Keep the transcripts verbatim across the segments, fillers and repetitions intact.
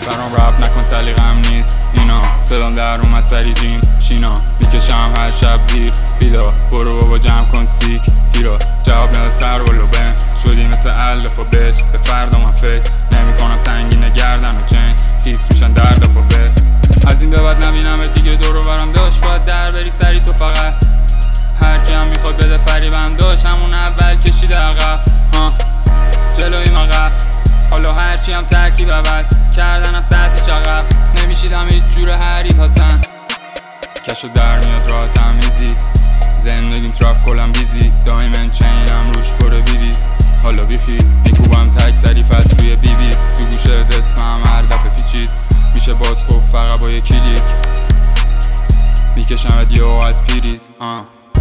برام رپ نکن سلیقم نیست اینا، صدام در اومد سری جیم شینا، میکشم هر شب زیر فیدا، برو بابا جمع کن سیک تیرا، جواب نده سر ولو بن شدی مثل الف و بچ، به فردا من فکر نمی کنم سنگینه گردن و چین خیس میشن در دفع به از این به بعد نبینم دیگه دورو برم داشت، باید در بری سری تو فقط هر کی هم میخواد بده فریبم داشت، همون اول کشیده عقب ها جلوی مقب، حالا هرچی هم ترکیب عوض کردنم سطحی چقب، نمیشیدم هیچ جور حریف هستن کشو در میاد راه تمیزی، زندگیم تراپ کلم بیزی، دایمن چینم روش پره بیدیز، حالا بیخی میکوبم تک سریف از روی بی بی، تو گوشه دستم هر دفعه پیچید میشه باز خوب فقط با یه کلیک، میکشم دیو از پیریز آه.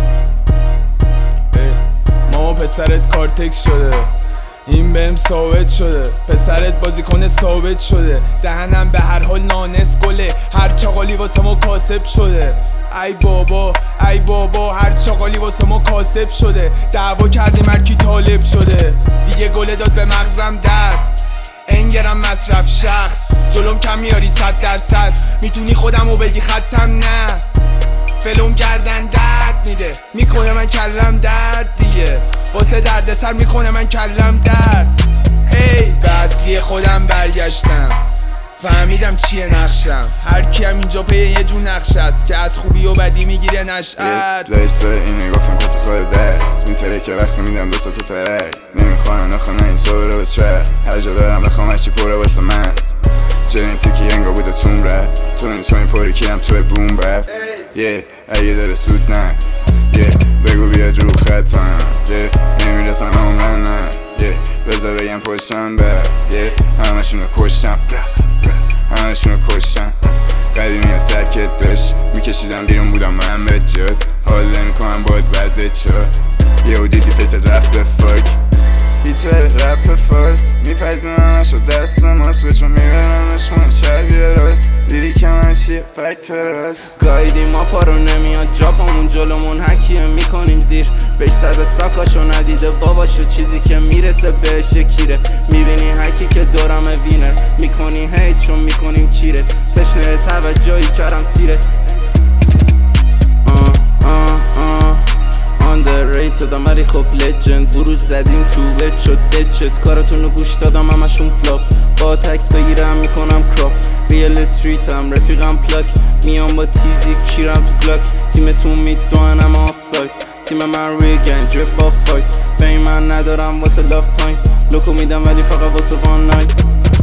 ماما پسرت کارتکس شده، این بهم ثابت شده، پسرت بازیکن ثابت شده، دهنم به هر حال نانس گله، هر چاقالی واسه ما کاسب شده، ای بابا ای بابا هر چاقالی واسه ما کاسب شده، دعوا کردیم هر کی طالب شده، دیگه گله داد به مغزم درد، انگرم مصرف شخص، جلوم کم میاری صد درصد، میتونی خودمو بگی خطم نه، فلوم کردن درد میده، میکنه من کلم درد دیگه، واسه درد سر میکنه من کلم درد، هی به اصلی خودم برگشتم، فهمیدم چیه نقشم، هر کیم اینجا پی یه جون نقش است که از خوبی و بدی میگیره نشأت. لایسته اینه گفتم کسی خود دست میتره که وقتی میدم دوستا تو ترک، نمیخوانم نخونه این صبح رو به ترک، هر جا برم رخوام هرچی پره واسه من، جنتیکی انگا بوده توم رپ، تو نمیتونی پوری کیم توی بوم رپ، یه اگه داره سود نه، یه بگو بیاد رو خطم، یه نمیرسن عمرن نه، یه بذار بگم پشتم بر، یه همشونو کشتم همشونو کشتم، قدیمی ها سرکت داشت میکشیدم بیرون بودم من به جد، حال نمیکنم باید بد به چار، یه او دیدی فیست رفت به فاک، بیتر رپ فارس میپذیرم نشد دست ماست، به چون میبرمش خونه شبیه راست، دیری که من چیه فکت راست، گایدیم ما پارو نمیاد جاپامون جلومون حکیه میکنیم زیر، بهش صد ساکاشو ندیده باباشو، چیزی که میرسه بهش کیره، میبینی حکی که دورم وینر، میکنی هیت چون میکنیم کیره، تشنه توجهی کردم سیره آه آه آه underrated ولی خب لجند، ورود زدیم تو وچ شد دچت، کارتونو گوش دادم همشون فلاپ، با تکس بگیرم میکنم کراپ، ریل استریت هم رفیقم پلاک، میام با تیزی کیرم تو گلاک، تیمتون میدونم آف ساید، تیم من روی گنج با فایت، بین من ندارم واسه لاف تایم، لوکو میدم ولی فقط واسه وان نایت.